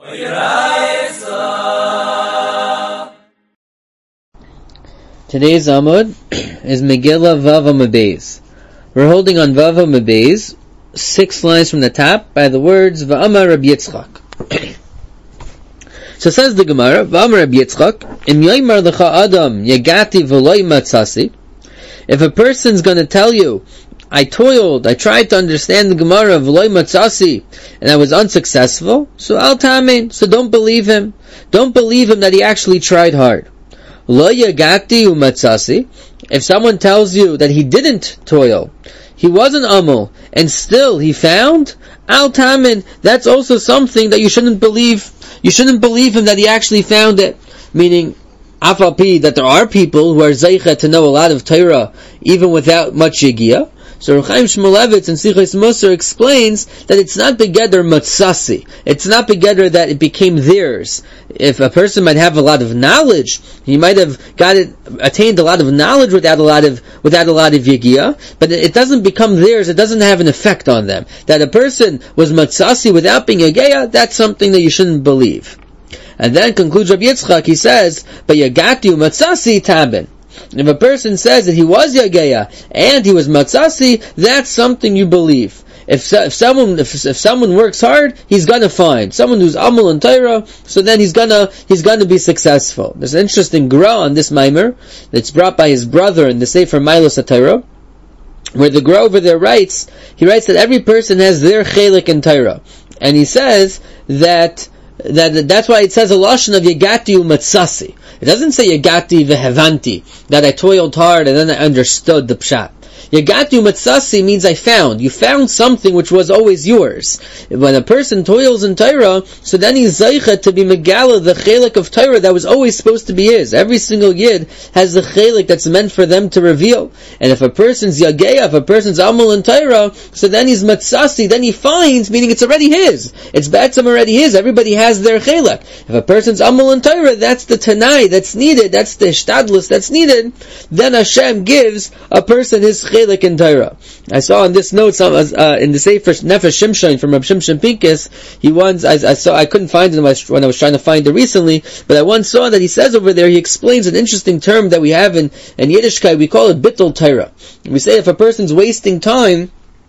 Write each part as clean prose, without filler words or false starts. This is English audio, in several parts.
Today's Amud is Megillah Vav Amud Beis. We're holding on Vav Amud Beis, 6 lines from the top, by the words Va'amar Rabbi Yitzchak. So says the Gemara, Va'amar Rabbi Yitzchak, Im yoymar lecha adam yagati v'loi matzasi. If a person's going to tell you, I toiled, I tried to understand the Gemara v'loi matzasi, and I was unsuccessful, so al tamin, so don't believe him. Don't believe him that he actually tried hard. Lo yagati umatzasi. If someone tells you that he didn't toil, he wasn't amul, and still he found, al tamin, that's also something that you shouldn't believe. You shouldn't believe him that he actually found it. Meaning, afal that there are people who are zeicha to know a lot of Torah even without much yigiyah. So Reb Chaim Shmulevitz in Sichos Musar explains that it's not begeder matzasi. It's not begeder that it became theirs. If a person might have a lot of knowledge, he might have attained a lot of knowledge without a lot of yigiyah, but it doesn't become theirs. It doesn't have an effect on them. That a person was matzasi without being yigiyah, that's something that you shouldn't believe. And then concludes Rabbi Yitzchak, he says, "But yagati matzasi tabin." If a person says that he was Yageya and he was Matzasi, that's something you believe. If someone works hard, he's gonna find. Someone who's Amul and Torah, so then he's gonna be successful. There's an interesting gra on this Maimer that's brought by his brother in the Sefer Milos HaTorah, where the gra over there writes that every person has their chelik in Torah. And he says that's why it says a lashon of Yagati u'Matzasi. It doesn't say Yagati v'Hevanti, that I toiled hard and then I understood the pshat. Yagati u'Matzasi means I found. You found something which was always yours. When a person toils in Torah, so then he's zeicha to be megala, the chelik of Torah that was always supposed to be his. Every single yid has the chelik that's meant for them to reveal. And if a person's yageya, if a person's amul in Torah, so then he's matzasi, then he finds, meaning it's already his. It's ba'atzam already his. Everybody has their chelik. If a person's amul in Torah, that's the tanai that's needed, that's the shtadlus that's needed, then Hashem gives a person his chelik in Torah. I saw on this note in the Sefer Nefesh Shimshon from Reb Shimshon Pincus. I couldn't find it when I was trying to find it recently, but I once saw that he says over there, he explains an interesting term that we have in Yiddishkeit. We call it bittul Torah. We say if a person's wasting time,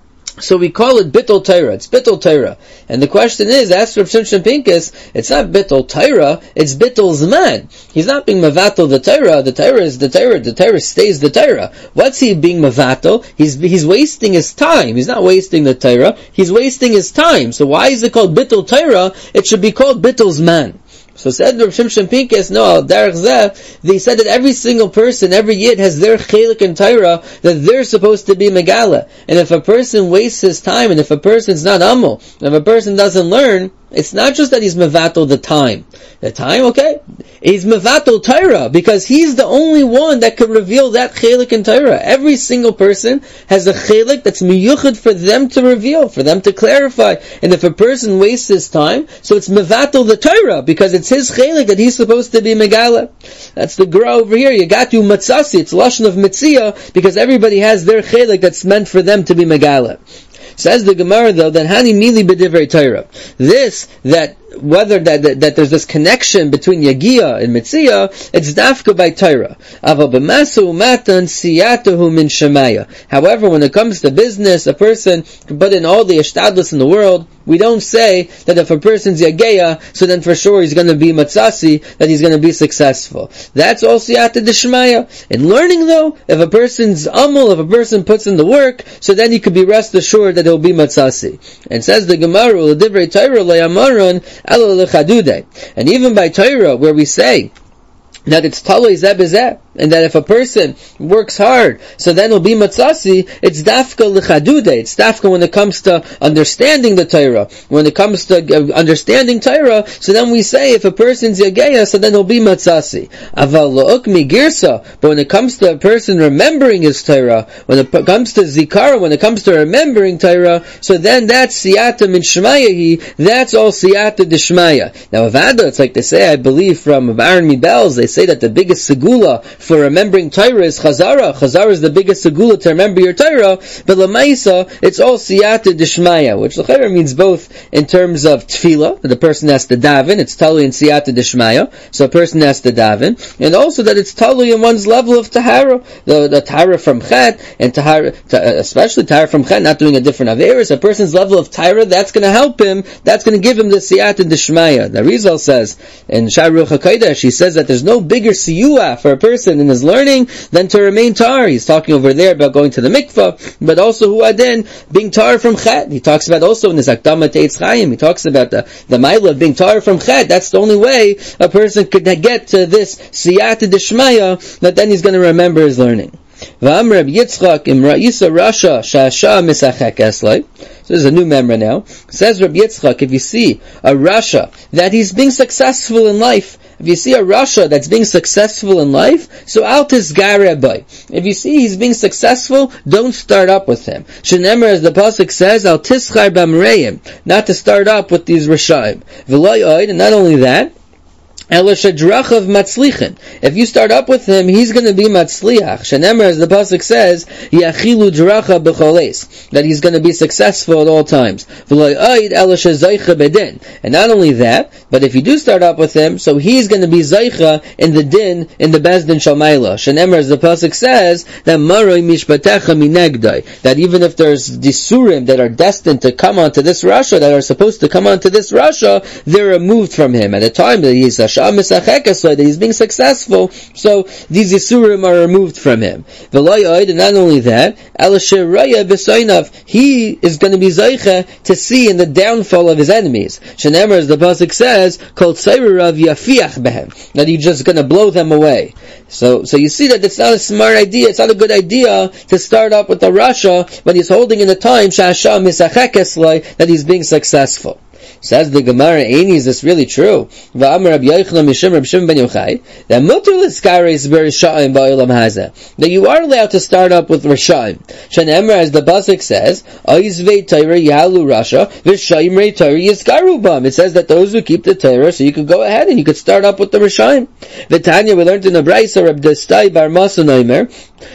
so we call it bittul Torah. It's bittul Torah. And the question is, ask Reb Shimshon Pincus, it's not bittul Torah, it's bittul Zman. He's not being mavatal the Torah. The Torah is the Torah. The Torah stays the Torah. What's he being mavatal? He's wasting his time. He's not wasting the Torah. He's wasting his time. So why is it called bittul Torah? It should be called bittul Zman. So said Reb Shimshon Pincus, no, Derech Zeh, they said that every single person, every yid has their chelik in Torah that they're supposed to be megala. And if a person wastes his time, and if a person's not amul, if a person doesn't learn, it's not just that he's mevatel the time. The time, okay? He's mevatel Torah, because he's the only one that could reveal that chelik in Torah. Every single person has a chelik that's miyuchad for them to reveal, for them to clarify. And if a person wastes his time, so it's mevatel the Torah, because it's his chelik that he's supposed to be megala. That's the gra over here. Yagatu matzasi. It's lashon of mitzia, because everybody has their chelik that's meant for them to be megala. Says the Gemara though that hani mili b'divrei Torah. This that there's this connection between Yagia and Mitzia, it's dafka by Torah. Aval b'masu matan siyatahu min shemaya. However, when it comes to business, a person can put in all the ishtadlus in the world. We don't say that if a person's Yageya, so then for sure he's going to be Matzasi, that he's going to be successful. That's all Siyata Deshmaya. In learning though, if a person's Amul, if a person puts in the work, so then he could be rest assured that he'll be Matzasi. And says the Gemara, L'divrei Torah le'amarun elo l'chadudei. And even by Torah, where we say that it's taloi zeh b'zeh, and that if a person works hard, so then he'll be matzasi, it's dafka l'chadude, it's dafka when it comes to understanding the Torah. When it comes to understanding Torah, so then we say if a person's yageya, so then he'll be matzasi. Aval lo'ukmi girsa, but when it comes to a person remembering his Torah, when it comes to zikara, when it comes to remembering Torah, so then that's siyata min shmayahi, that's all siyata d'shmaya. Now avada, it's like they say, I believe from Aaron Mibels, they say that the biggest segula for remembering Torah is Chazara. Chazara is the biggest segula to remember your Torah, but Lamaisa, it's all Siyata Dishmaya, which L'chayra means both in terms of Tefillah, that the person has to daven, it's Tali and Siyata Dishmaya, so a person has to daven, and also that it's Tali in one's level of Tahara, the Tahara from Chet, and Tahara, especially Tahara from Chet, not doing a different Averis, a person's level of Tahara, that's going to help him, that's going to give him the Siyata Dishmaya. The Rizal says, in Sha'ar HaKodesh, he says that there's no bigger siyua for a person in his learning than to remain tar. He's talking over there about going to the mikvah, but also huadin, being tar from chet. He talks about also in his Akdama Teitz Chaim, he talks about the ma'ila of being tar from chet. That's the only way a person could get to this siyata dishmaya, that then he's going to remember his learning. V'am Reb Yitzchak im Ra'isa Rasha Sha'asha Misachek Eslai. So there's a new member now. Says Reb Yitzchak, if you see a Rasha that he's being successful in life, if you see a Rasha that's being successful in life, so al tisgare by. If you see he's being successful, don't start up with him. Shenemer, as the pasuk says, al tischar b'amreim, not to start up with these Rashaim. V'loy oid, and not only that, if you start up with him, he's going to be matzliach. Shenemer, as the pasuk says, yachilu dracha b'choles, that he's going to be successful at all times. And not only that, but if you do start up with him, so he's going to be zaycha in the din, in the bezdin shalmaila. Shenemer, as the pasuk says, that maroi mishpatecha minegdai, that even if there's disurim that are destined to come onto this Rasha, that are supposed to come onto this Rasha, they're removed from him at a time that he's that he's being successful, so these Yisurim are removed from him. And not only that, he is going to be Zaycha to see in the downfall of his enemies. Shenemer, as the pasuk says, that he's just going to blow them away. So you see that it's not a smart idea, it's not a good idea to start up with the Rasha when he's holding in the time that he's being successful. Says the Gemara, Eini, is this really true? That you are allowed to start up with Rasha'im. Shenemar, as the pasuk says, it says that those who keep the Torah, so you could go ahead and you could start up with the Rasha'im. V'tanya, we learned in the Brayso, Reb Destai Bar Masan Omer,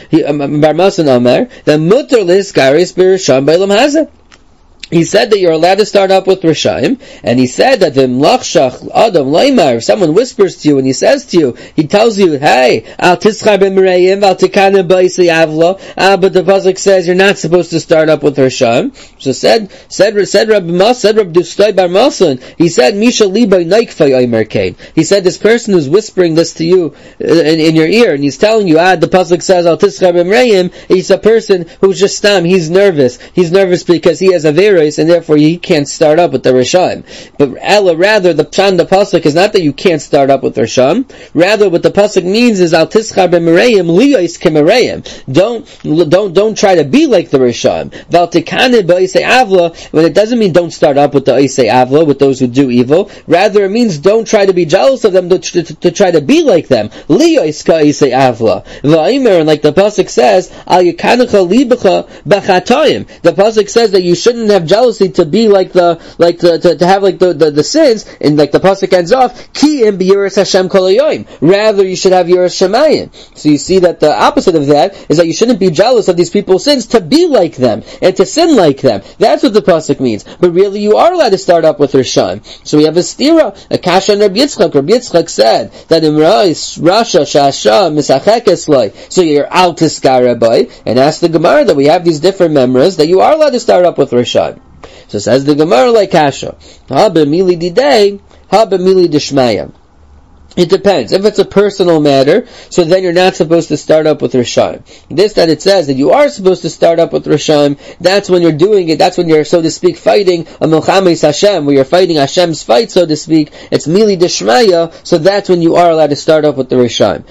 that mutar l'hiskaris b'Rasha'im b'Olam Hazeh. He said that you're allowed to start up with Rashaim, and he said that if someone whispers to you and he says to you, he tells you, hey, but the pasuk says you're not supposed to start up with Rashaim. So said Rabbi Dustay Bar Masan, he said, Misha Libay Naikfay Omer Kain. He said this person who's whispering this to you in your ear, and he's telling you, the pasuk says, he's a person who's just he's nervous. He's nervous because he has a vera, and therefore he can't start up with the Rishayim. But rather, the pshan, the pasuk is not that you can't start up with Rishayim. Rather, what the pasuk means is al tischar b'mereim liyos kemereim. Don't try to be like the Rishayim. Val tikane b'isei avla. When it doesn't mean don't start up with the isei avla, with those who do evil. Rather, it means don't try to be jealous of them, to try to be like them. Liyos ka isei avla. V'aimer, and like the pasuk says, al yikanecha libecha b'chatayim. The pasuk says that you shouldn't have jealousy to be like to have like the sins, and like the pasuk ends off, ki im b'yiras Hashem kol hayoyim. Rather, you should have yiras Shemayim. So you see that the opposite of that is that you shouldn't be jealous of these people's sins, to be like them and to sin like them. That's what the pasuk means. But really, you are allowed to start up with Rishayim. So we have a stira, a kasha on Rabbi Yitzchak. Rabbi Yitzchak said that in Rasha Shasha Misachek Eslai, so you're al tiskara by, and ask the Gemara that we have these different memories that you are allowed to start up with Rishayim. So says the Gemara like Kasha, ha b'mili didei, ha b'mili dishmaya. It depends. If it's a personal matter, so then you're not supposed to start up with Rishayim. This that it says that you are supposed to start up with Rishayim, that's when you're doing it, that's when you're, so to speak, fighting a Milchames Hashem, where you're fighting Hashem's fight, so to speak. It's Mili Dishmaya, so that's when you are allowed to start up with the Rishayim.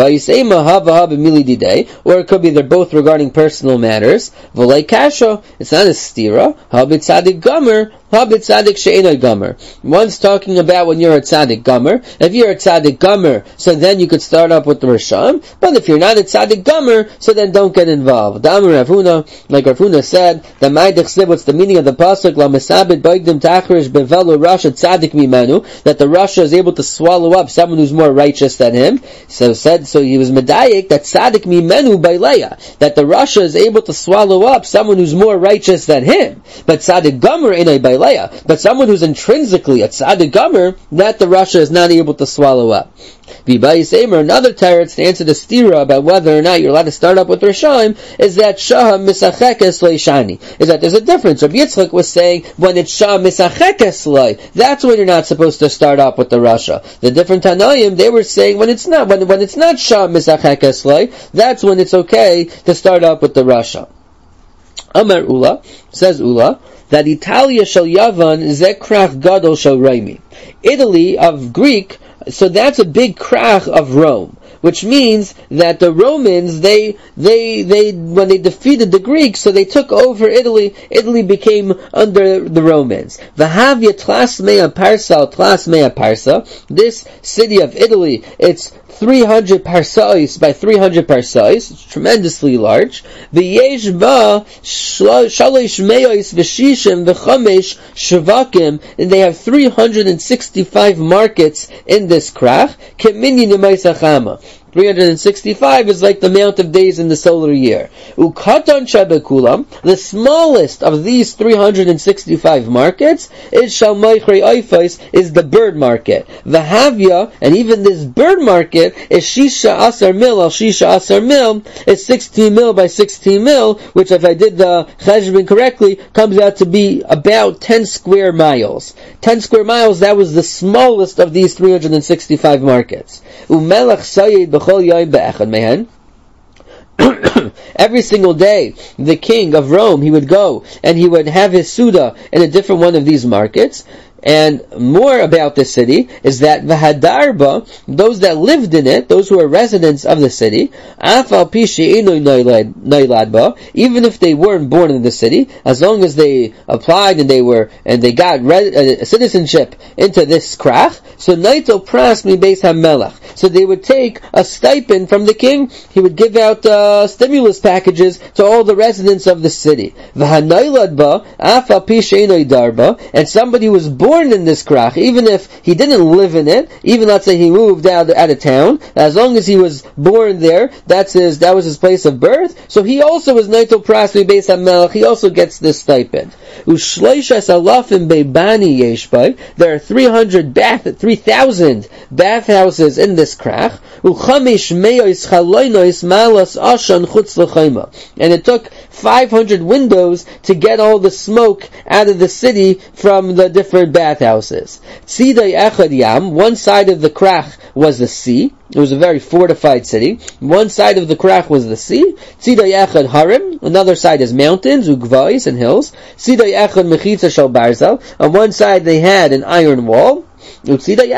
Or it could be they're both regarding personal matters. V'lei Kasha, it's not a stira. Ha b'tzadik gomer, Habit Tzadik She'enoi Gomer. One's talking about when you're a Tzadik Gomer. If you're a Tzadik Gomer, so then you could start up with the Rishon. But if you're not a Tzadik Gomer, so then don't get involved. Damar Rav Huna, like Rav Huna said, the Ma'idich Sib, what's the meaning of the pasuk? La Mesabit Baigdim Tachrish Bevelu Rasha Tzadik Mimenu, that the Rasha is able to swallow up someone who's more righteous than him. So he was medayik that Tzadik Mimenu Baileya, that the Rasha is able to swallow up someone who's more righteous than him. But Tzadik Gomer in a Baileya, but someone who's intrinsically a Tzadik Gomer, that the Rasha is not able to swallow up. V'bayis Eimer, another teretz to answer the stira about whether or not you're allowed to start up with Rishaim, is that Shah Misachekes Leishani, is that there's a difference. Rabbi Yitzchak was saying, when it's Shah Misachekes Le, that's when you're not supposed to start up with the Rasha. The different Tanoim, they were saying, when it's not Shah Misachekes Le, that's when it's okay to start up with the Rasha. Amar Ula, says Ula, that Italia shel Yavan zekrach gadol shel Raimi. Italy of Greek, so that's a big krach of Rome, which means that the Romans, they when they defeated the Greeks, so they took over Italy. Italy became under the Romans. Vahavya tlas mea parsa. This city of Italy, it's 300 parsais by 300 parsais. It's tremendously large. V'yesh ba shalosh meos v'shishim v'chamesh shvakim, and they have 365 markets in this krach. Kemini nemaisachama. 365 is like the amount of days in the solar year. Ukatan Shebekulam, the smallest of these 365 markets, is Shalmaichri Eifais, is the bird market. Vahavya, and even this bird market, is Shisha Asar Mil, al Shisha Asar Mil, is 16 mil by 16 mil, which if I did the cheshbon correctly, comes out to be about 10 square miles. 10 square miles, that was the smallest of these 365 markets. Umelach Sayed every single day, the king of Rome, he would go and he would have his Suda in a different one of these markets. And more about this city is that Vahadarba, those that lived in it, those who are residents of the city, even if they weren't born in the city, as long as they applied and they got citizenship into this krach, so Naito Pras mi Beis HaMelech. So they would take a stipend from the king. He would give out stimulus packages to all the residents of the city. And somebody was born in this krach, even if he didn't live in it, even let's say he moved out of town, as long as he was born there, that was his place of birth, so he also is Naito Pras mi Beis HaMelech, he also gets this stipend. There are 3,000 bathhouses in this krach, and it took 500 windows to get all the smoke out of the city from the different bathhouses. Tzidai Echad Yam, one side of the krach was the sea. It was a very fortified city. One side of the krach was the sea. Tzidai Echad Harim, another side is mountains, ugvais and hills. Tzidai Echad Mechitza Shel Barzal, on one side they had an iron wall. And on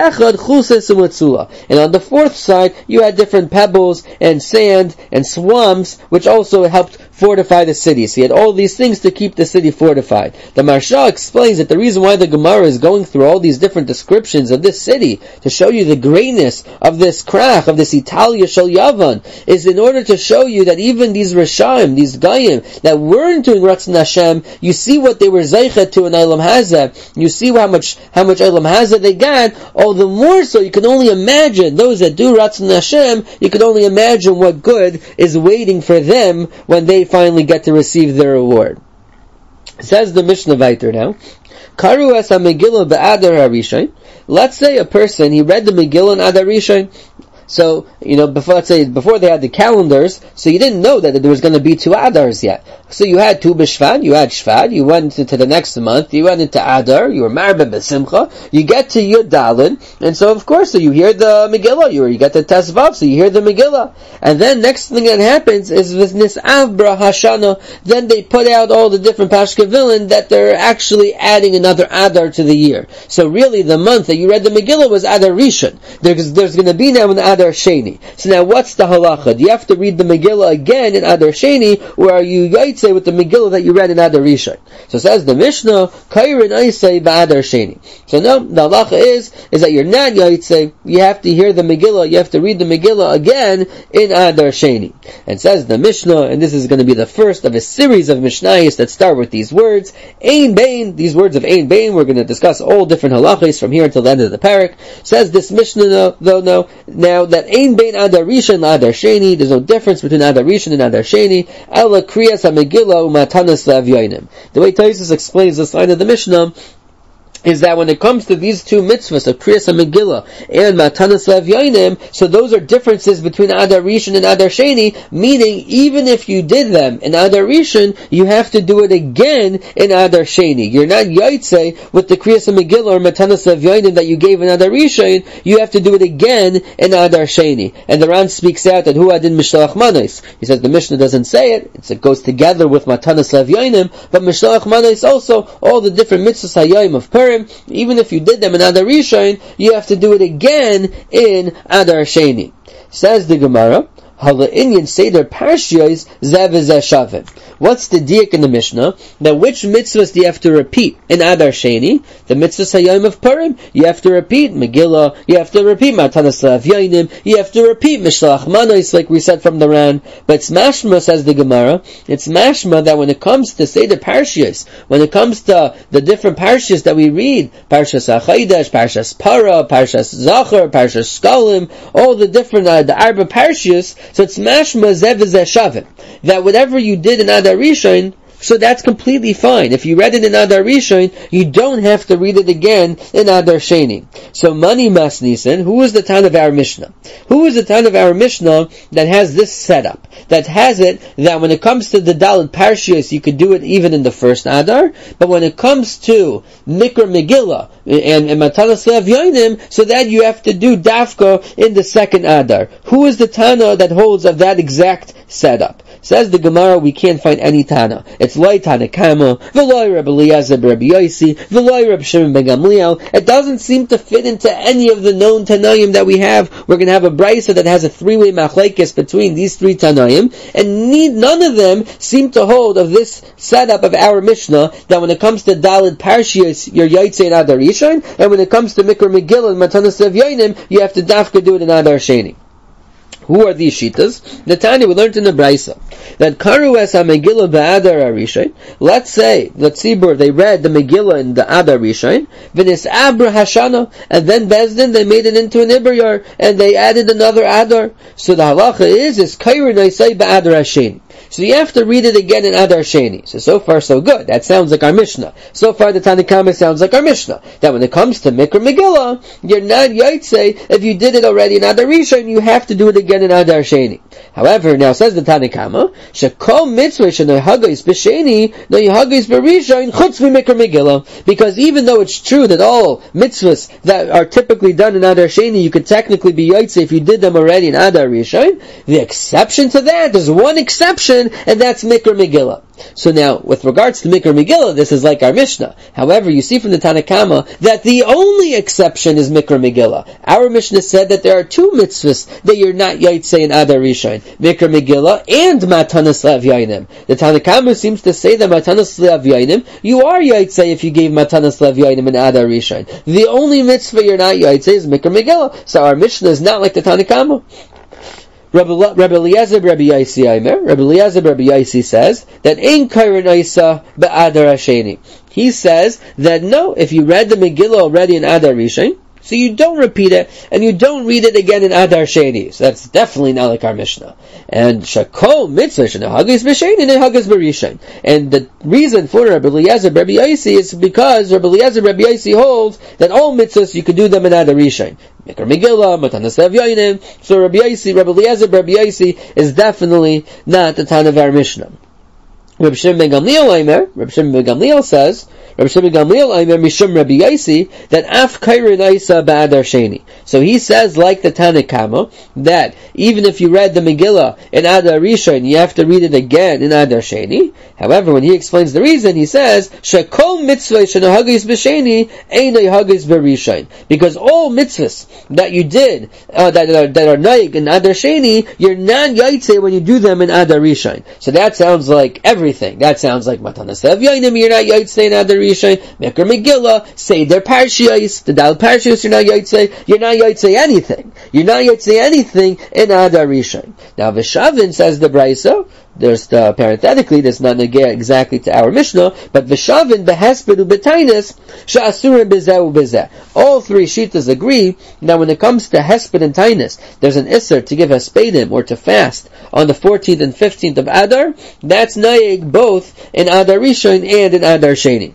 the fourth side, you had different pebbles and sand and swamps, which also helped fortify the city. So you had all these things to keep the city fortified. The Maharsha explains that the reason why the Gemara is going through all these different descriptions of this city, to show you the greatness of this krach, of this Italia Shel Yavan, is in order to show you that even these Rishaim, these Gayim, that weren't doing Ratzon Hashem, you see what they were zeichet to in Eilam Hazeh, you see how much Eilam Hazeh they got, all the more so you can only imagine, those that do Ratzon Hashem, you can only imagine what good is waiting for them when they finally get to receive their reward. Says the Mishnah Vayter now, Karu es ha-Megillah be'adar ha-Rishon. Let's say a person, he read the Megillah in Adar Rishon. So, before they had the calendars, so you didn't know that there was going to be 2 Adars yet. So you had Tu B'Shvat, you had Shvat, you went into the next month, you went into Adar, you were Marbe B'Simcha, you get to Yud Dalin, and so of course, so you hear the Megillah, you get the Tesvav, so you hear the Megillah. And then next thing that happens is with Nis'av B'Ra Hashana, then they put out all the different Pashkevilin that they're actually adding another Adar to the year. So really the month that you read the Megillah was Adar Rishon. There's going to be now an Adar Adar Sheni. So now what's the halacha? Do you have to read the Megillah again in Adar Sheni, or are you yaitse with the Megillah that you read in Adar Rishon? So says the Mishnah, Kairin Aisei Ba'adar Sheni. So no, the halacha is that you're not yaitse, you have to hear the Megillah, you have to read the Megillah again in Adar Sheni. And says the Mishnah, and this is going to be the first of a series of Mishnayos that start with these words, Ein Bain, these words of Ein Bain, we're going to discuss all different halachas from here until the end of the parak. Says this Mishnah, now that Ein Bain Adar Rishon Adar Sheni, there's no difference between Adar Rishon and Adar Sheni, Ela Kriyas HaMegillah Umatanas Le'avyonim. The way Tosfos explains this line of the Mishnah is that when it comes to these two mitzvahs of Kriyas HaMegillah and Matanas Le'avyonim, so those are differences between Adar Rishon and Adar Sheni, meaning even if you did them in Adar Rishon, you have to do it again in Adar Sheni. You're not yaitse with the Kriyas HaMegillah or Matanas Le'avyonim that you gave in Adar Rishon, you have to do it again in Adar Sheni. And the Ran speaks out that Hu Adin Mishlach Manos. He says the Mishnah doesn't say it, it goes together with Matanas Le'avyonim, but Mishlach Manos also, all the different mitzvahs hayayim of Purim, even if you did them in Adar Rishon, you have to do it again in Adar Sheni. Says the Gemara, Hala'inyan Seder Parshiyos Zev V'zeh Shavim. What's the diak in the Mishnah? Now which mitzvahs do you have to repeat in Adar Sheni? The mitzvahs hayayim of Purim, you have to repeat Megillah, you have to repeat Matanas Le'avyonim, you have to repeat Mishlach Manos, like we said from the Ran. But it's mashma, says the Gemara, it's mashma that when it comes to Seder Parshiyos, when it comes to the different parshiyos that we read, Parshas HaChodesh, Parshas Para, Parshas Zachar, Parshas Shkalim, all the different, the Arba parshiyos, so it's mashma Zev V'zeh Shavim, that whatever you did in Adar Rishon, so that's completely fine. If you read it in Adar Rishon, you don't have to read it again in Adar Sheni. So Mani Mas Nisan, who is the Tan of our Mishnah? Who is the Tan of our Mishnah that has this setup? That has it, that when it comes to the Dalet Parshiyos, you could do it even in the first Adar, but when it comes to Mikra Megillah and Matanas Le'avyonim, so that you have to do Dafka in the second Adar. Who is the Tana that holds of that exact setup? Says the Gemara, we can't find any Tana. It's Loi Tana Kama, V'loi Rabbi Eliezer Rabbi Yosi, V'loi Rabbi Shimon ben Gamliel. It doesn't seem to fit into any of the known Tanaim that we have. We're going to have a Brisa that has a three-way machlekes between these three Tanaim, and none of them seem to hold of this setup of our Mishnah, that when it comes to Dalet Parshiyos, you're Yaitse in Adar Rishon, and when it comes to Mikra Megillah and Matanas Le'avyonim, you have to Dafka do it in Adar Sheni. Who are these shitas? The Tanya, we learned in the Brisa that Karu es ha-Megillah ba'Adar Rishon. Let's say the Tzibur, they read the Megillah in the Adar Rishon, v'nis Abra Hashana, and then Bezdin, they made it into an Ibrayar, and they added another Adar. So the halacha is Karu naisai ba'Adar Hasheni. So you have to read it again in Adar Sheni. So far so good. That sounds like our Mishnah. So far the Tanna Kama sounds like our Mishnah. That when it comes to Mikra Megillah, you're not yaitse. If you did it already in Adar Rishon, you have to do it again in Adar Sheni. However, now says the Tanna Kama, Shekol mitzvah shenohagos b'sheni, nohagos b'rishon chutz v'Mikra Megillah. Because even though it's true that all mitzvahs that are typically done in Adar Sheni, you could technically be yaitse if you did them already in Adar Rishon, the exception to that, there's one exception, and that's Mikra Megillah. So now, with regards to Mikra Megillah, this is like our Mishnah. However, you see from the Tanna Kama that the only exception is Mikra Megillah. Our Mishnah said that there are two mitzvahs that you're not yaitse in Adar Rishon, Mikra Megillah and Matanas Le'avyonim. The Tanna Kama seems to say that Matanas Le'avyonim, you are yaitse if you gave Matanas Le'avyonim in Adar Rishon. The only mitzvah you're not yaitse is Mikra Megillah. So our Mishnah is not like the Tanna Kama. Rabbi Eliezer Rabbi Yaisi says that Ein Kairin Isa Ba'Adar Hasheni. He says that no, if you read the Megillah already in Adar Rishon, so you don't repeat it, and you don't read it again in Adar Sheni. So that's definitely not like our Mishnah. And Shakol mitzvah shenehagos b'sheni nehagos b'rishon. And the reason for Rabbi Eliezer Rabbi Yaisi is because Rabbi Eliezer Rabbi Yaisi holds that all mitzvahs you could do them in Adar Rishon. Mikra Megillah, Matanas Le'avyonim. So Rabbi Eliezer Rabbi Yaisi is definitely not the Tan of our Mishnah. Reb Shimon ben Gamliel says, Rabbi Shimon Gamliel Aimer Mishum Rabbi Yaisi, that Af Kairin Isa Ba'adar Sheni. So he says, like the Tanna Kama, that even if you read the Megillah in Adar Rishon, you have to read it again in Adar Sheni. However, when he explains the reason, he says, Shekol mitzvah shenahagis b'sheni einay hagis b'rishon. Because all mitzvahs that you did, that are naig in Adar Sheni, you're not yaitse when you do them in Adar Rishon. So that sounds like everything. That sounds like Matanas Avyanim, you're not yaitse in Adar Rishon, Mikra Megillah, Seder Parshiyos, the Dal Parshiyos, you're not yaitse anything. You're not yaitse anything in Adar Rishon. Now Veshavin says the Brisa, there's parenthetically, there's not negay exactly to our Mishnah, but Veshavin behesped ubetainis sha'asurim bezeh ubezeh. All three shittas agree that when it comes to hesped and tainis, there's an isser to give hespedim or to fast on the 14th and 15th of Adar. That's naig both in Adar Rishon and in Adar Sheni.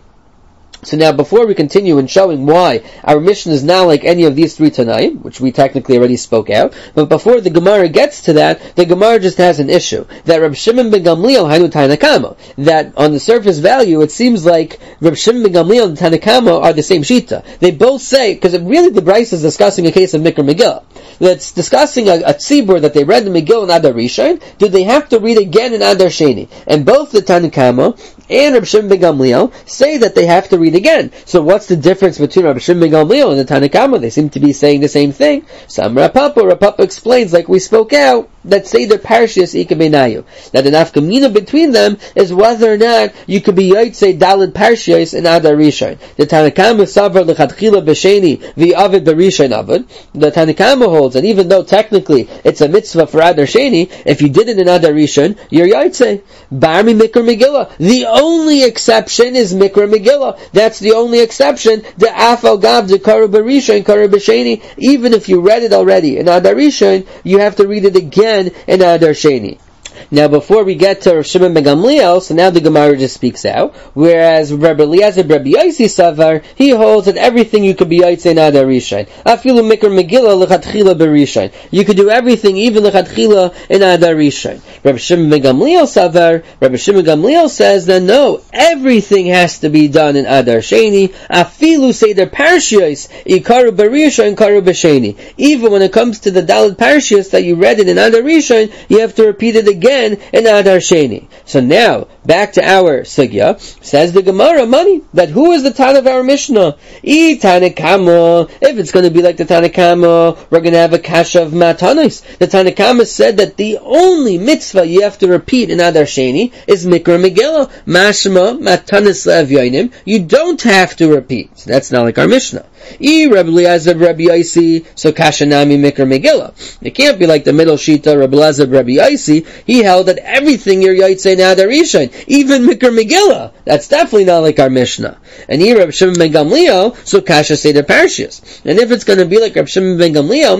So now, before we continue in showing why our mission is not like any of these three Tanaim, which we technically already spoke out, but before the Gemara gets to that, the Gemara just has an issue. That Reb Shimon ben Gamliel Hainu Tanna Kama. That on the surface value, it seems like Reb Shimon ben Gamliel and Tanna Kama are the same Shita. They both say, because really the Bryce is discussing a case of Mikra Megillah. That's discussing a tzibur that they read the Megillah in Adar Rishon, do they have to read again in Adar Sheni? And both the Tanna Kama and Reb Shimon ben Gamliel say that they have to read again. So what's the difference between Reb Shimon ben Gamliel and the Tanna Kama? They seem to be saying the same thing. Some Rav Papa explains, like we spoke out, that Seder Parshiyos Ika Beinayu. That the nafkamina between them is whether or not you could be Yotzei Daled Parshiyos in Adar Rishon. The Tanna Kama Savar L'Chadchila B'Sheni V'Avid B'Rishon Avid. The Tanna Kama holds that even though technically it's a mitzvah for Adar Sheni, if you did it in Adar Rishon, you're Yotzei. Barmi Mikra Megillah. The only exception is Mikra Megillah. That's the only exception. The Afal Gav the Karu B'Rishon, Karu B'Sheni. Even if you read it already in Adar Rishon, you have to read it again in Adar Sheni. Now, before we get to Rav Shimon ben Gamliel, so now the Gemara just speaks out. Whereas Rabbi Eliezer, Rabbi Yaisi Savar, he holds that everything you could be yaitze in Adar Rishon. Afilu Mikra Megillah l'chadchila b'Rishon. You could do everything, even l'chadchila in Adar Rishon. Rabbi Shimon ben Gamliel Savar, Rabbi Shimon ben Gamliel says that no, everything has to be done in Adar Sheni. Afilu Seder Parshiyos, ikaru b'Rishon, karu b'Sheni. Even when it comes to the Daled Parshiyos that you read it in Adar Rishon, you have to repeat it again in Adar Sheni. So now, back to our sugya, says the Gemara, money, that who is the Tan of our Mishnah? Tanna Kama. If it's going to be like the Tanna Kama, we're going to have a kasha of matanos. The Tanna Kama said that the only mitzvah you have to repeat in Adar Sheni is Mikra Megillah. Mashma, matanos le'avyonim. You don't have to repeat. So that's not like our Mishnah. Rabbi Eliezer, Rabbi Yaisi, so kasha nami Mikra Megillah. It can't be like the middle shita, Rabbi Eliezer, Rabbi Yaisi. He held that everything you're yaitze in Adar Rishon, even Mikra Megillah. That's definitely not like our Mishnah. And here Rabbi Shimon ben Gamliel, so kasha Seder Parshiyos. And if it's going to be like Rabbi Shimon ben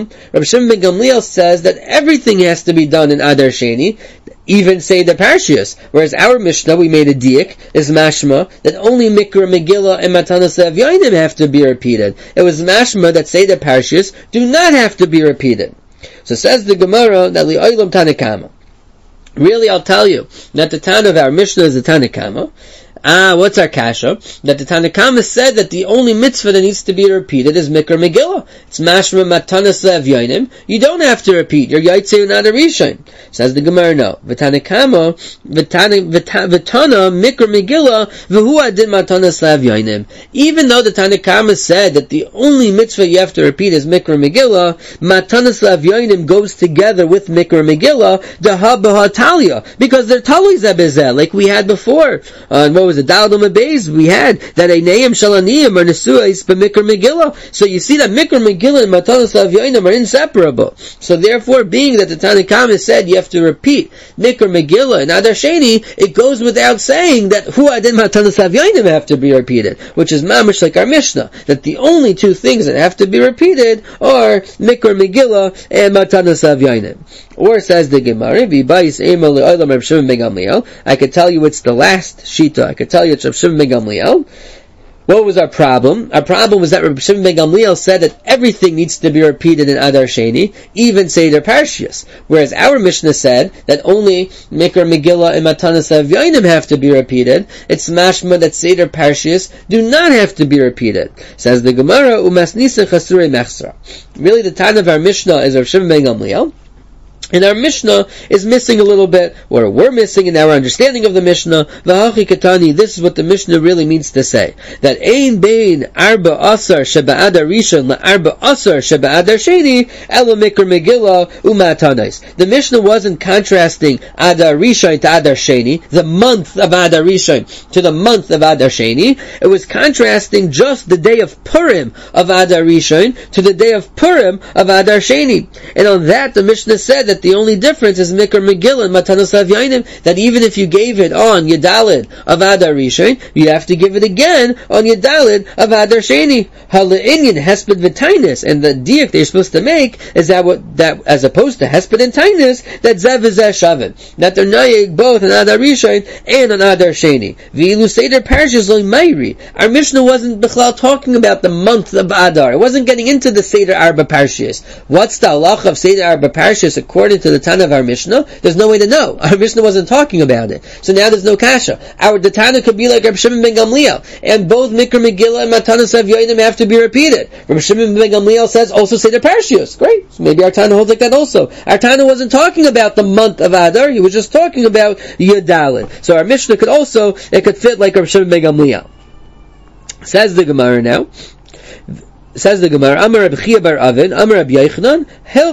Gamliel says that everything has to be done in Adar Sheni, even Seder Parshiyos. Whereas our Mishnah, we made a diak, is mashma, that only Mikra Megillah and Matanas Avyonim have to be repeated. It was mashma that Seder Parshiyos do not have to be repeated. So says the Gemara, that li'olam Tanna Kama. Really, I'll tell you that the Tan of our Mishnah is the Tanna Kama. What's our kasha? That the Tanna Kama said that the only mitzvah that needs to be repeated is Mikra Megillah. It's mashma matanas le'avyonim. You don't have to repeat. You're yaitze in Adar Rishon. Says the Gemara, no. V'Tanna Kama, v'Tana Mikra Megillah, v'hu adin matanas le'avyonim. Even though the Tanna Kama said that the only mitzvah you have to repeat is Mikra Megillah, matanas le'avyonim goes together with Mikra Megillah, deha b'hatalia, because they're talui zebezeh, like we had before. And what was the Dalad Beis? We had that Einayim Shalaniyim are Nesuais b'Mikra Megillah. So you see that Mikra Megillah and Matanas Le'avyonim are inseparable. So therefore, being that the Tanna Kama said you have to repeat Mikra Megillah and Adar Sheni, it goes without saying that Hu Adin Matanas Le'avyonim have to be repeated, which is mamish like our Mishnah, that the only two things that have to be repeated are Mikra Megillah and Matanas Le'avyonim. Or says the Gemara, I could tell you it's the last shita. I could tell you it's Rav Shimon ben Gamliel. What was our problem? Our problem was that Rabbi Shimon ben Gamliel said that everything needs to be repeated in Adar Sheni, even Seder Parshios. Whereas our Mishnah said that only Mikra Megillah and Matanas Avyonim have to be repeated. It's mashma that Seder Parshios do not have to be repeated. Says the Gemara, Umasnisa Chasurei Mechsra. Really, the time of our Mishnah is Rabbi Shimon ben Gamliel. And our Mishnah is missing a little bit, or we're missing in our understanding of the Mishnah. V'hachi katani, this is what the Mishnah really means to say. That ein bein arba asar sheba'adar rishon la'arba asar sheba'adar sheni ela mikra megillah u'matanais. The Mishnah wasn't contrasting Adar Rishon to Adar Sheni, the month of Adar Rishon to the month of Adar Sheni. It was contrasting just the day of Purim of Adar Rishon to the day of Purim of Adar Sheni. And on that, the Mishnah said that the only difference is Mikra Megillah and Matanos Avyonim, that even if you gave it on Yedalid of Adar Rishon, you have to give it again on Yedalid of Adar Sheni. Ha'le'inyan Hesped v'Tainis, and the diak they're supposed to make is that as opposed to Hesped and Tainis, that Zev is Shavin, that they're nayeg both on Adar Rishon and on Adar Sheni. V'ilu Seder Parshas lo Mayri. Our Mishnah wasn't b'chlal talking about the month of Adar. It wasn't getting into the Seder Arba Parshas. What's the halacha of Seder Arba Parshas according to the Tana of our Mishnah? There's no way to know. Our Mishnah wasn't talking about it. So now there's no kasha. The Tana could be like Rabbi Shimon ben Gamliel, and both Mikra Megillah and Matanos Avyonim have to be repeated. Rabbi Shimon ben Gamliel says also say the Parshios. Great. So maybe our Tana holds like that also. Our Tana wasn't talking about the month of Adar, he was just talking about Yudalid. So our Mishnah could also, it could fit like Rabbi Shimon ben Gamliel. Says the Gemara now. Says the Gemara, Amar Rabbi Chia bar Avin, Amar Rabbi Yochanan,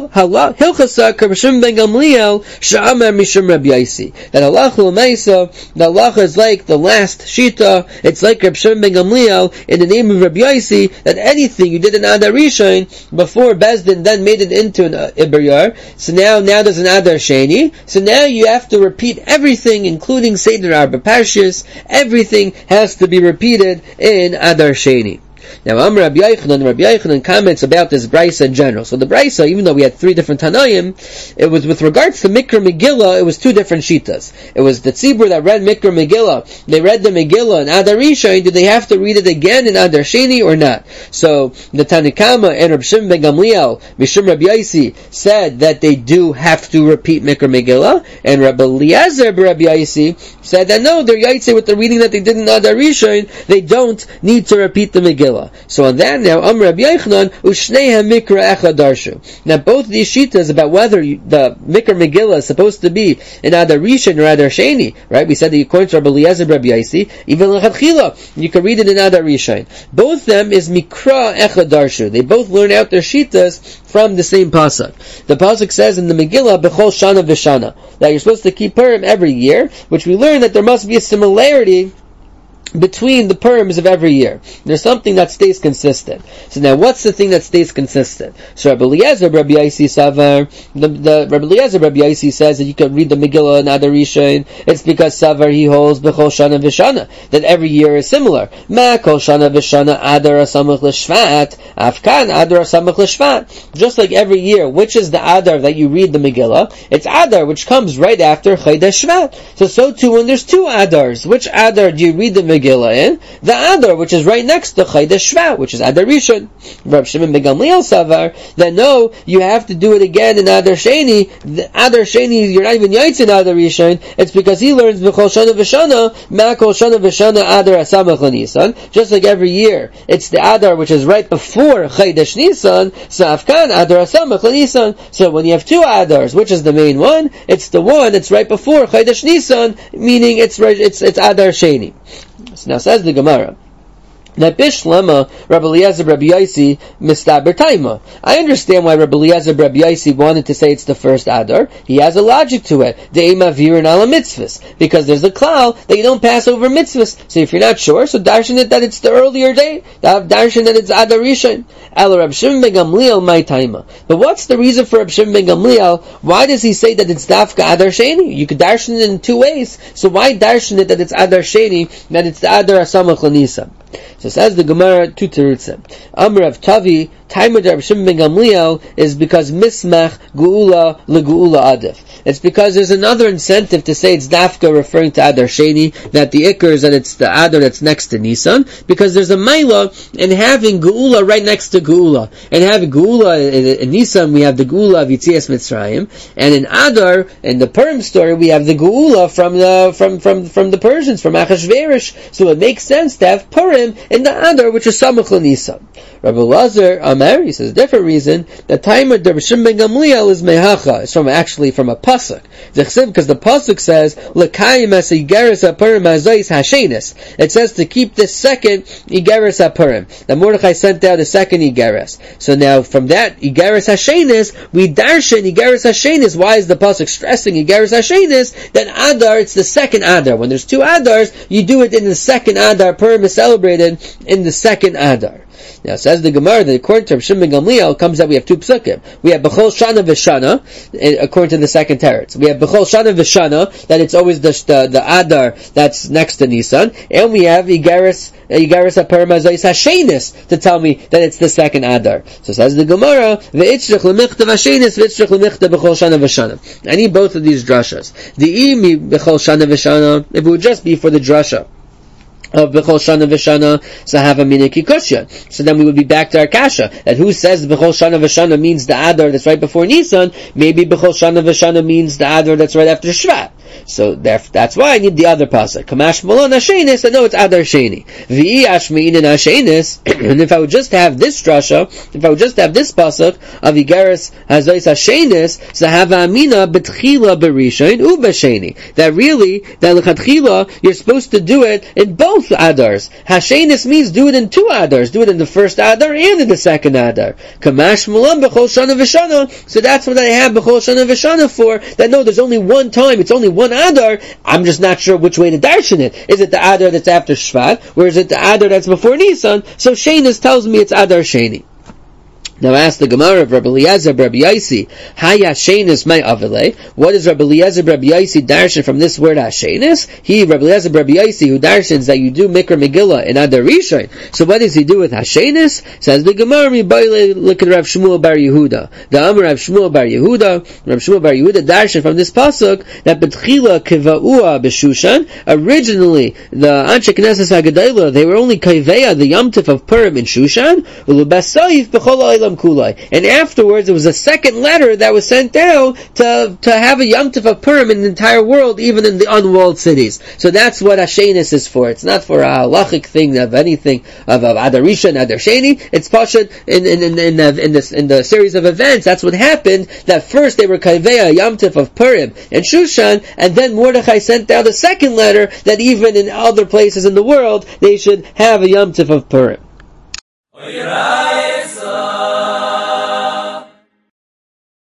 Hilchasa Rabbi Shimon ben Gamliel, Sha'amar Mishum Rabbi Yaisi. That halacha l'maisa, the halacha is like the last shita. It's like Rabbi Shimon ben Gamliel in the name of Rabbi Yaisi, that anything you did in Adar Rishon before Bezdin then made it into an Iberyar. So now there's an Adar Sheni. So now you have to repeat everything, including Seder Arba Parshas. Everything has to be repeated in Adar Sheni. Now, Rabbi Yochanan comments about this Brisa in general. So the Brisa, even though we had three different Tanoim, it was with regards to Mikra Megillah, it was two different Shitas. It was the Tzibur that read Mikra Megillah. They read the Megillah in Adar Rishon. Did they have to read it again in Adar Sheni or not? So the Tanakama and Rabbi Shimon ben Gamliel, Mishum Rabbi Yaisi, said that they do have to repeat Mikra Megillah, and Rabbi Eliezer Rabbi Yaisi said that no, they're Yaitse with the reading that they did in Adar Rishon, they don't need to repeat the Megillah. So on that now, Rabbi Yochanan, Ushneiha Mikra Echad Darshu. Now both these shitas about whether the Mikra Megillah is supposed to be in Adar Rishon or Adar Sheni, right? We said that according to Rabbi Eliezer Rabbi Yaisi, even L'chadchila, you can read it in Adar Rishon. Both them is Mikra Echad Darshu. They both learn out their shitas from the same pasuk. The pasuk says in the Megillah, B'chol Shana V'Shana, that you're supposed to keep Purim every year, which we learn that there must be a similarity between the Purims of every year. There's something that stays consistent. So now, what's the thing that stays consistent? So Rabbi Eliezer Rabbi Yaisi Savar, the Rabbi Eliezer Rabbi Yaisi says that you can read the Megillah in Adar Rishon. It's because Savar he holds B'chol Shana V'Shana, that every year is similar. Ma Kol Shana V'Shana Adar Asamach L'Shvat, Afkan Adar Asamach L'Shvat. Just like every year, which is the Adar that you read the Megillah? It's Adar, which comes right after Chodesh Shvat. So too when there's two Adars, which Adar do you read the Megillah in? The Adar, which is right next to Chodesh Shvat, which is Adar Rishon. Rabbi Shimon ben Gamliel Savar, that no, you have to do it again in Adar Sheni. The Adar Sheni, you're not even Yaitz in Adar Rishon. It's because he learns B'chol Shana V'Shana, Ma Kol Shana V'Shana Adar Asamach L'Nisan. Just like every year, it's the Adar which is right before Chodesh Nisan, so Afkan Adar Asamach L'Nisan. So when you have two Adars, which is the main one? It's the one that's right before Chodesh Nisan, meaning it's Adar Sheni. So now says the Gemara, that Bishlema, Rabbi Eliezer Rabbi Yaisi, Mistaber Taima. I understand why Rabbi Eliezer Rabbi Yaisi wanted to say it's the first Adar. He has a logic to it. De'ema virin ala mitzvahs. Because there's a klal that you don't pass over mitzvahs. So if you're not sure, so darshan it that it's the earlier day. Darshan that it's Adar Rishon. Ela Rabbi Shimon ben Gamliel my taima. But what's the reason for Rabbi Shimon ben Gamliel? Why does he say that it's dafka Adar Sheni? You could darshan it in two ways. So why darshan it that it's Adar Sheni, that it's the Adar Asamach L'Nisan? So says the Gemara, two terutzim. Amr of Tavi Taimud Rabbi Shimon ben Gamliel is because mismach geula legeula adif. It's because there's another incentive to say it's dafka referring to Adar Sheni, that the ikr is that it's the Adar that's next to Nisan, because there's a maila in having geula right next to geula. And having geula in Nisan, we have the geula of Yitzias Mitzrayim, and in Adar, in the Purim story, we have the geula from the Persians, from Achashverosh. So it makes sense to have Purim in the Adar, which is Samach l'Nisan. Rabbi Lazar Amar, he says a different reason, that Taimud Rabbi Shimon ben Gamliel is mehacha. It's from a pasuk. Because the pasuk says l'kayim as igeres hapurim hazois hashenis. It says to keep this second igeres hapurim. That Mordechai sent out a second igeres. So now from that igeres hashenis, we darshan igeres hashenis. Why is the pasuk stressing igeres hashenis? That Adar, it's the second Adar. When there's two Adars, you do it in the second Adar. Purim is celebrated in the second Adar. Now, says the Gemara that according to Rav Shimon ben Gamliel, comes that we have two psukim. We have B'chol Shana V'Shana, according to the second teretz. We have B'chol Shana V'Shana, that it's always the Adar that's next to Nisan, and we have Igeres HaPurim Hazois HaShenis to tell me that it's the second Adar. So says the Gemara, V'itchrich l'michta v'Shenis, V'itchrich l'michta B'chol Shana V'Shana. I need both of these drashas. The Imi B'chol Shana V'Shana, if it would just be for the drasha of B'chol Shana V'Shana Sahava Miniki Kushya. So then we would be back to our kasha, that who says B'chol Shana V'Shana means the Adar that's right before Nisan, maybe B'chol Shana V'Shana means the Adar that's right after Shvat. So that's why I need the other pasuk. Kamash Malon Hashenis, I know it's Adar Sheni. V'i Ashmein and Hashenis, and if I would just have this drasha, if I would just have this pasuk of Igeres Hazois Hashenis, Sahava Amina B'tchila B'Rishon U B'Sheni. That really, that L'chadchila, you're supposed to do it in both Adars. Hashenis means do it in two Adars. Do it in the first Adar and in the second Adar. Kamash Malon B'chol Shana V'Shana. So that's what I have B'chol Shana V'Shana for. That no, there's only one time, it's only one Adar. I'm just not sure which way to darshan it. Is it the Adar that's after Shvat, or is it the Adar that's before Nisan? So Shenis tells me it's Adar Sheni. Now ask the Gemara of Rabbi Eliezer Rabbi Yaisi, Haya Shenis my Avile. What is Rabbi Eliezer Rabbi Yaisi darshan from this word Hashenis? He, Rabbi Eliezer Rabbi Yaisi, who darshans that you do Mikra Megillah in Adar Rishon. So what does he do with Hashenis? Says the Gemara, look at Rav Shmuel Bar Yehuda. The Amar Rav Shmuel Bar Yehuda, Rav Shmuel Bar Yehuda darshan from this pasuk that Betchila Kiva'ua B'Shushan. Originally, the Anshe Knesses HaGedayla, they were only Kaiveya, the Yom Tif of Purim in Shushan, Ulubasayif B'chol Olam Kulai. And afterwards, there was a second letter that was sent out to have a Yom Tov of Purim in the entire world, even in the unwalled cities. So that's what Hashenis is for. It's not for a halachic thing of anything of Adar Rishon, Adar Sheni. It's pashut in the series of events. That's what happened. That first they were Kaiveya Yom Tov of Purim and Shushan, and then Mordechai sent out a second letter that even in other places in the world they should have a Yom Tov of Purim.